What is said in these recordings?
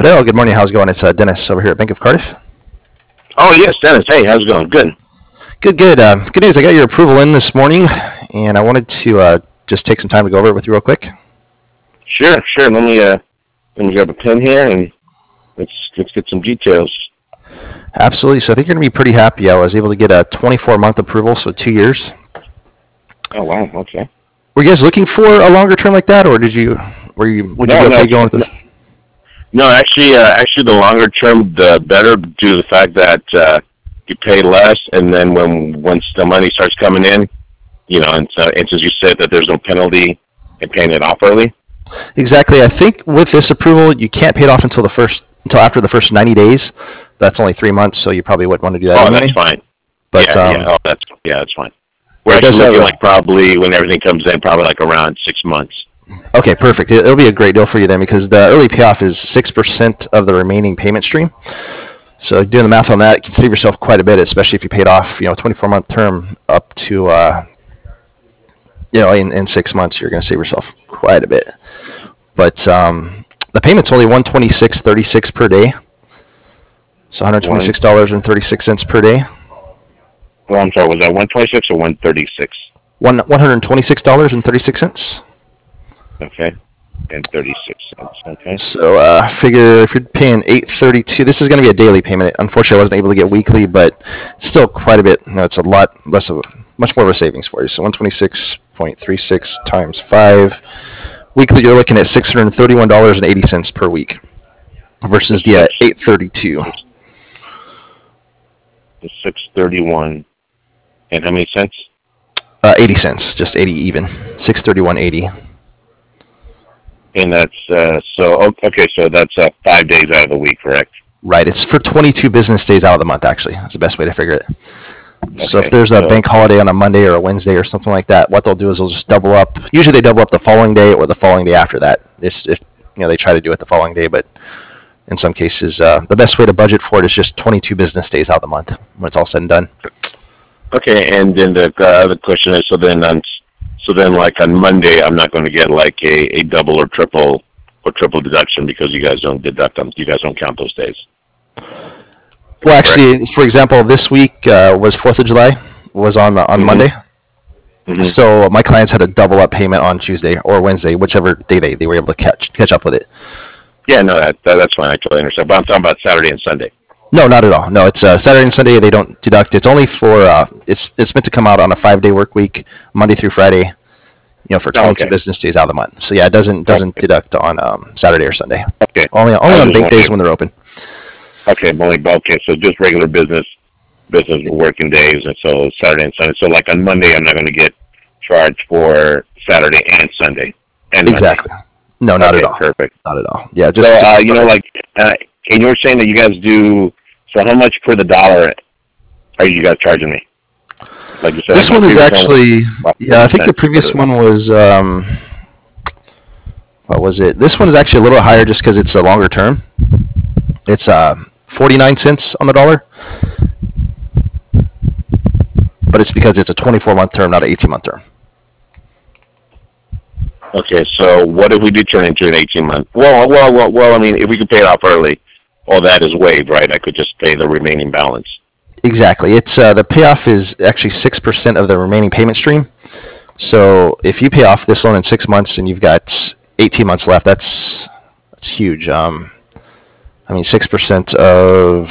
Hello, good morning. How's it going? It's Dennis over here at Bank of Cardiff. Oh, yes, Dennis. Hey, how's it going? Good. Good, good. Good news. I got your approval in this morning, and I wanted to just take some time to go over it with you real quick. Sure. Let me grab a pen here and let's get some details. Absolutely. So I think you're going to be pretty happy. I was able to get a 24-month approval, so 2 years. Oh, wow. Okay. Were you guys looking for a longer term like that, or would you be okay going with this? No, actually, the longer term, the better, due to the fact that you pay less, and then once the money starts coming in, and since you said that there's no penalty in paying it off early. Exactly. I think with this approval, you can't pay it off until after the first 90 days. That's only 3 months, so you probably wouldn't want to do that. Oh, anyway. That's fine. But that's fine. We're actually looking like probably when everything comes in, probably like around 6 months. Okay, perfect. It'll be a great deal for you then, because the early payoff is 6% of the remaining payment stream. So doing the math on that, you can save yourself quite a bit, especially if you paid off, 24-month term up to, in 6 months, you're going to save yourself quite a bit. But the payment's only $126.36 per day. So $126.36 per day. Well, I'm sorry, was that 126 or 136? $126.36. Okay, and 36 cents. Okay. So figure if you're paying $832, this is going to be a daily payment. Unfortunately, I wasn't able to get weekly, but still quite a bit. It's a lot less of much more of a savings for you. So 126.36 times 5. Weekly, you're looking at $631.80 per week versus the $832. The $631 and how many cents? 80 cents, just 80 even. $631.80. And that's so that's 5 days out of the week, correct? Right. It's for 22 business days out of the month. Actually, that's the best way to figure it. Okay, so if there's a bank holiday on a Monday or a Wednesday or something like that, what they'll do is they'll just double up. Usually they double up the following day or the following day after that. If they try to do it the following day, but in some cases, the best way to budget for it is just 22 business days out of the month when it's all said and done. Okay, and then the other question is, so then like on Monday, I'm not going to get like a double or triple deduction because you guys don't deduct them. You guys don't count those days. Well, actually, for example, this week was 4th of July, was on Monday. Mm-hmm. So my clients had a double up payment on Tuesday or Wednesday, whichever day they were able to catch up with it. Yeah, no, that's fine. I totally understand. But I'm talking about Saturday and Sunday. No, not at all. No, it's Saturday and Sunday. They don't deduct. It's only for it's meant to come out on a 5-day work week, Monday through Friday. For 22 business days out of the month. So yeah, it doesn't deduct on Saturday or Sunday. Okay. Only on bank days when they're open. Okay, so just regular business working days, and so Saturday and Sunday. So like on Monday, I'm not going to get charged for Saturday and Sunday. And exactly. Monday. No, not at all. Perfect. Not at all. Yeah, just so and you were saying that you guys do. So how much per the dollar are you guys charging me? Like you said, this one is actually, I think the previous one was, what was it? This one is actually a little higher just because it's a longer term. It's 49 cents on the dollar. But it's because it's a 24-month term, not an 18-month term. Okay, so what if we do turn into an 18-month? Well, I mean, if we could pay it off early, all that is waived, right? I could just pay the remaining balance. Exactly. It's the payoff is actually 6% of the remaining payment stream. So if you pay off this loan in 6 months and you've got 18 months left, that's huge. 6% of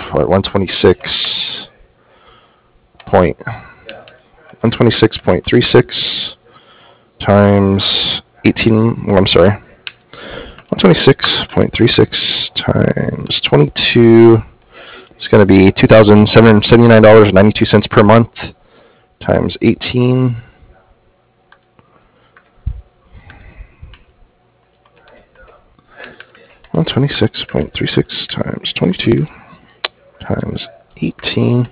126.36 times 18. Well, I'm sorry. 126.36 times 22. It's going to be $2,779.92 per month times 18. $126.36 times 22 times 18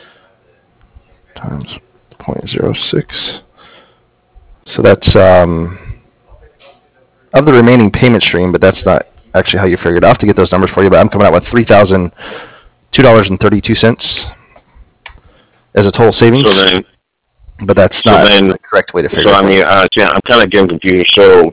times 0.06. So that's of the remaining payment stream, but that's not actually how you figured it. I'll have to get those numbers for you, but I'm coming out with $3,002.32 as a total savings. So then, but that's not the correct way to figure it out. So I'm kind of getting confused. So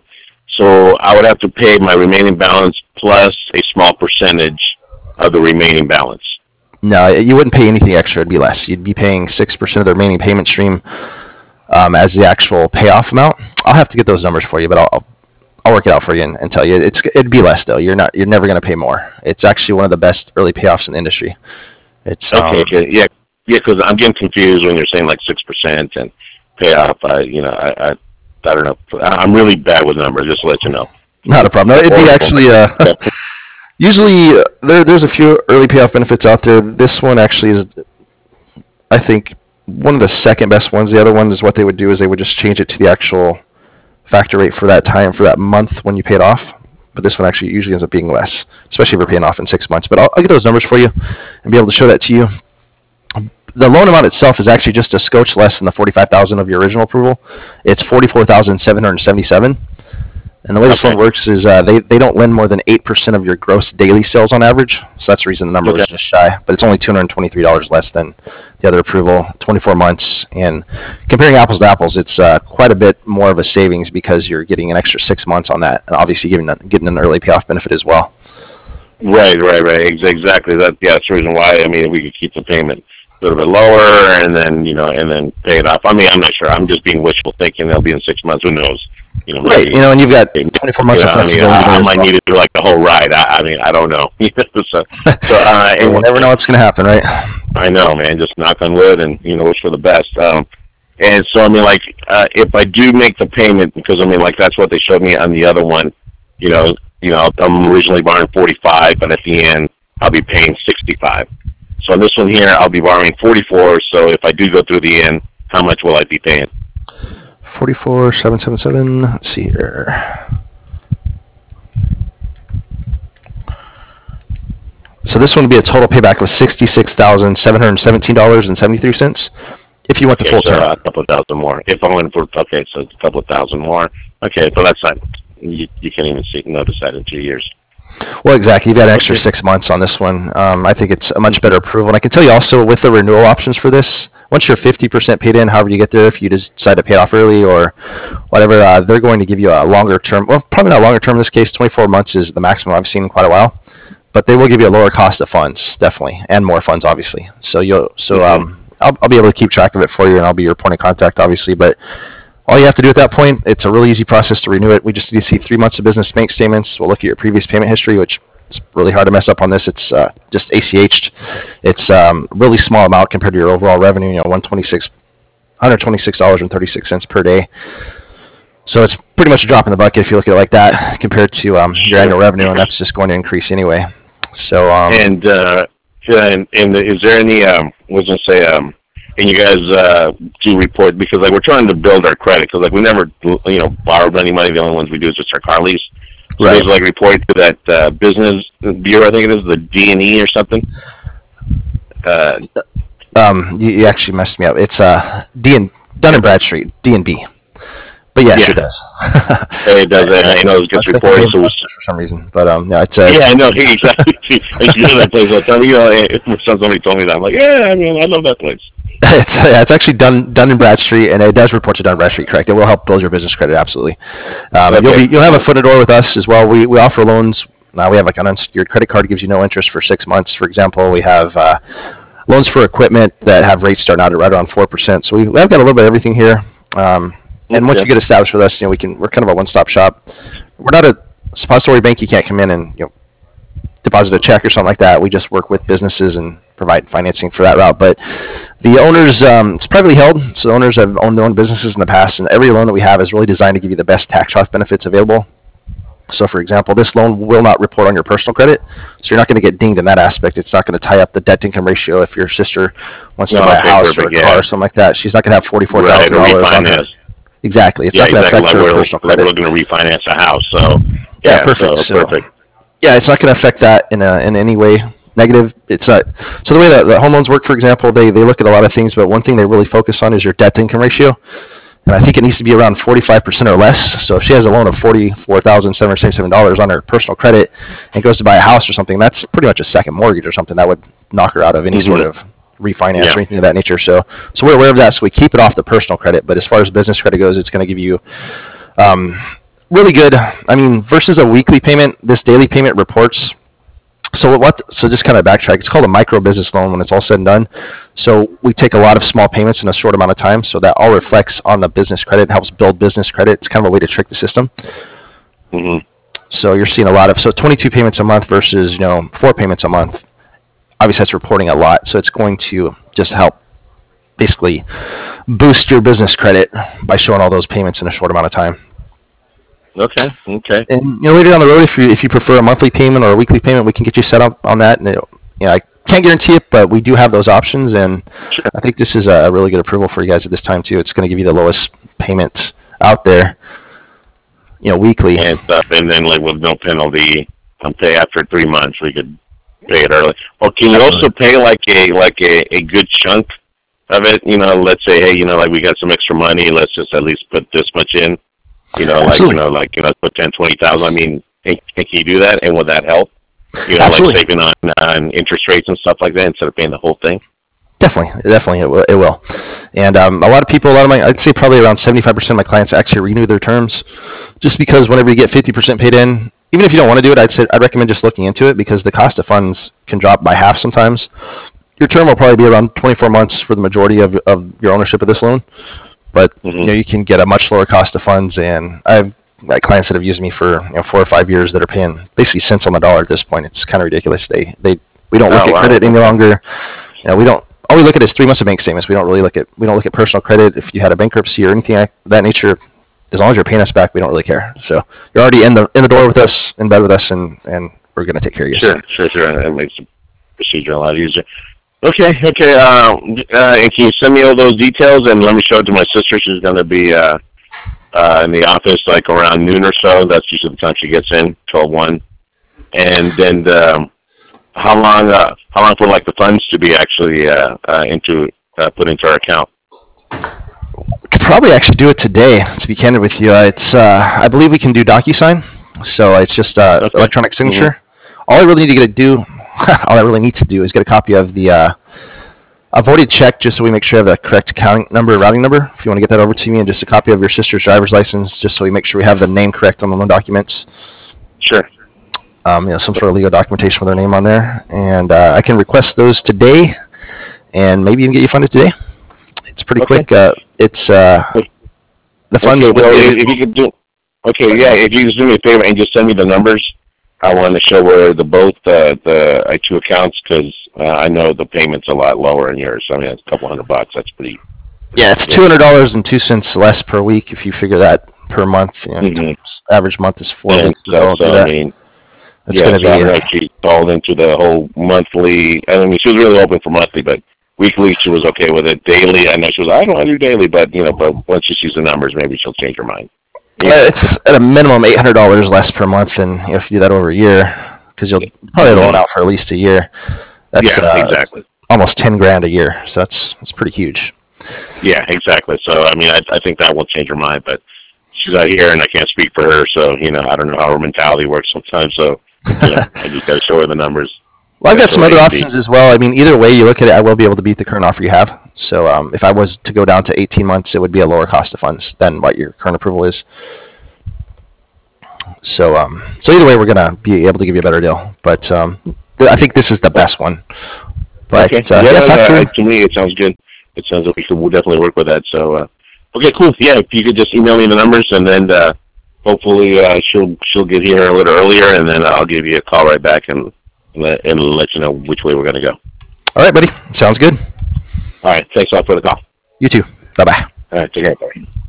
So I would have to pay my remaining balance plus a small percentage of the remaining balance. No, you wouldn't pay anything extra. It'd be less. You'd be paying 6% of the remaining payment stream as the actual payoff amount. I'll have to get those numbers for you, but I'll work it out for you and tell you. It'd be less though. You're never going to pay more. It's actually one of the best early payoffs in the industry. It's okay. Yeah, because I'm getting confused when you're saying like 6% and payoff. I don't know. I'm really bad with numbers. Just to let you know. Not a problem. No, it'd be actually usually there's a few early payoff benefits out there. This one actually is, I think, one of the second best ones. The other one is what they would do is they would just change it to the actual factor rate for that time, for that month when you pay it off. But this one actually usually ends up being less, especially if you're paying off in 6 months. But I'll get those numbers for you and be able to show that to you. The loan amount itself is actually just a scotch less than the $45,000 of your original approval. It's $44,777. And the way this one works is they don't lend more than 8% of your gross daily sales on average. So that's the reason the number was just shy. But it's only $223 less than the other approval, 24 months. And comparing apples to apples, it's quite a bit more of a savings because you're getting an extra 6 months on that, and obviously getting an early payoff benefit as well. Right. Exactly. That's the reason why. I mean, we could keep the payment a little bit lower and then pay it off. I mean, I'm not sure. I'm just being wishful thinking they'll be in 6 months. Who knows? Right. And you've got 24 months of flexibility. I might need to do like the whole ride. I mean, I don't know. And we'll never know what's going to happen, right? I know, man. Just knock on wood and wish for the best. And so I mean, like, if I do make the payment, because I mean, like, that's what they showed me on the other one. I'm originally borrowing 45, but at the end I'll be paying 65. So on this one here, I'll be borrowing 44. So if I do go through the end, how much will I be paying? 44,777. Let's see here. So this one would be a total payback of $66,717.73 if you went the full term. A couple of thousand more. If I went for so it's a couple of thousand more. Okay, so that's not you can't even notice that in 2 years. Well, exactly. You've got an extra 6 months on this one. I think it's a much better approval. And I can tell you also with the renewal options for this, once you're 50% paid in, however you get there, if you just decide to pay it off early or whatever, they're going to give you a longer term. Well, probably not longer term in this case. 24 months is the maximum I've seen in quite a while. But they will give you a lower cost of funds, definitely, and more funds, obviously. So I'll be able to keep track of it for you, and I'll be your point of contact, obviously. But all you have to do at that point, it's a really easy process to renew it. We just need to see 3 months of business bank statements. We'll look at your previous payment history, which is really hard to mess up on this. It's just ACH'd. It's really small amount compared to your overall revenue, $126.36 per day. So it's pretty much a drop in the bucket if you look at it like that compared to your annual revenue, and that's just going to increase anyway. So and is there any and you guys do report, because like we're trying to build our credit, because like we never borrowed any money. The only ones we do is just our car lease. So right. There's like report to that business bureau, I think it is, the D&E or something. You actually messed me up. It's Dun & Bradstreet, D&B. But yes, it does. It does. I know it gets reported for some reason. But it's yeah, I know exactly. I should know that place. Somebody told me that. I'm like, yeah, I mean, I love that place. It's actually Dun & Bradstreet, and it does report to Dun & Bradstreet, correct? It will help build your business credit, absolutely. You'll have a foot in the door with us as well. We offer loans. Now we have like an unsecured credit card, gives you no interest for 6 months. For example, we have loans for equipment that have rates starting out at right around 4%. So we've got a little bit of everything here. And once you get established with us, we're kind of a one-stop shop. We're not a suppository bank. You can't come in and deposit a check or something like that. We just work with businesses and provide financing for that route. But the owners, it's privately held, so the owners have owned their own businesses in the past, and every loan that we have is really designed to give you the best tax off benefits available. So, for example, this loan will not report on your personal credit, so you're not going to get dinged in that aspect. It's not going to tie up the debt-to-income ratio if your sister wants to buy a house or a car or something like that. She's not going to have $44,000 on her. Exactly. It's not going to affect her personal credit. We're looking to refinance a house, so perfect. Perfect. Yeah, it's not going to affect that in any way negative. It's not. So the way that the home loans work, for example, they look at a lot of things, but one thing they really focus on is your debt-to-income ratio. And I think it needs to be around 45% or less. So if she has a loan of $44,777 on her personal credit and goes to buy a house or something, that's pretty much a second mortgage or something that would knock her out of any sort of refinance or anything of that nature. So we're aware of that. So we keep it off the personal credit. But as far as business credit goes, it's going to give you really good. I mean, versus a weekly payment, this daily payment reports. So just kind of backtrack. It's called a micro business loan when it's all said and done. So we take a lot of small payments in a short amount of time. So that all reflects on the business credit, helps build business credit. It's kind of a way to trick the system. Mm-hmm. So you're seeing a lot of 22 payments a month versus 4 payments a month. Obviously, that's reporting a lot. So it's going to just help basically boost your business credit by showing all those payments in a short amount of time. Okay. And later down the road, if you prefer a monthly payment or a weekly payment, we can get you set up on that. And I can't guarantee it, but we do have those options. And Sure. I think this is a really good approval for you guys at this time too. It's going to give you the lowest payment out there, weekly. And stuff, and then like with no penalty, pay after 3 months. We could pay it early. Or can you also pay like a good chunk of it? Let's say, hey, like we got some extra money. Let's just at least put this much in. Put 10, 20,000. I mean, can you do that? And would that help? Absolutely. Like saving on interest rates and stuff like that instead of paying the whole thing. Definitely, it will. And a lot of people, I'd say probably around 75% of my clients actually renew their terms, just because whenever you get 50% paid in, even if you don't want to do it, I'd recommend just looking into it because the cost of funds can drop by half sometimes. Your term will probably be around 24 months for the majority of your ownership of this loan. But you can get a much lower cost of funds, and I've got clients that have used me for 4 or 5 years that are paying basically cents on the dollar at this point. It's kind of ridiculous. We don't look at credit any longer. We don't. All we look at is 3 months of bank statements. We don't look at personal credit. If you had a bankruptcy or anything like that nature, as long as you're paying us back, we don't really care. So you're already in the door with us, in bed with us, and we're going to take care of you. Sure. That makes the procedure a lot easier. Okay. And can you send me all those details and let me show it to my sister? She's going to be in the office like around noon or so. That's usually the time she gets in, 12:01. And then how long for like the funds to be actually put into our account? We could probably actually do it today. To be candid with you, it's I believe we can do DocuSign, so it's just electronic signature. Mm-hmm. All I really need to do is get a copy of the voided check, just so we make sure we have the correct account number, routing number. If you want to get that over to me, and just a copy of your sister's driver's license, just so we make sure we have the name correct on the loan documents. Sure. Some sort of legal documentation with their name on there, and I can request those today, and maybe even get you funded today. It's pretty quick. It's the funds. If you could do, if you just do me a favor and just send me the numbers. I want to show where both the two accounts, because I know the payment's a lot lower in yours. I mean, it's a couple $100. That's pretty. Yeah, it's $200.02 less per week if you figure that per month. Average month is 4 weeks. I mean, it's going to be. She called into the whole monthly. I mean, she was really hoping for monthly, but weekly she was okay with it. Daily, I know she was. I don't want to do daily, but but once she sees the numbers, maybe she'll change her mind. It's at a minimum $800 less per month, and if you do that over a year, because you'll probably loan out for at least a year. That's exactly. Almost $10,000 a year, so that's pretty huge. Yeah, exactly. So I mean, I think that will change her mind, but she's out here, and I can't speak for her, so I don't know how her mentality works sometimes. So I just got to show her the numbers. Well, I've got some other options as well. I mean, either way you look at it, I will be able to beat the current offer you have. So if I was to go down to 18 months, it would be a lower cost of funds than what your current approval is. So either way, we're going to be able to give you a better deal. But I think this is the best one. But okay. To me, it sounds good. It sounds like we'll definitely work with that. So, okay, cool. Yeah, if you could just email me the numbers, and then hopefully she'll get here a little earlier, and then I'll give you a call right back and let you know which way we're going to go. All right, buddy. Sounds good. All right. Thanks a lot for the call. You too. Bye-bye. All right. Take care. Bye.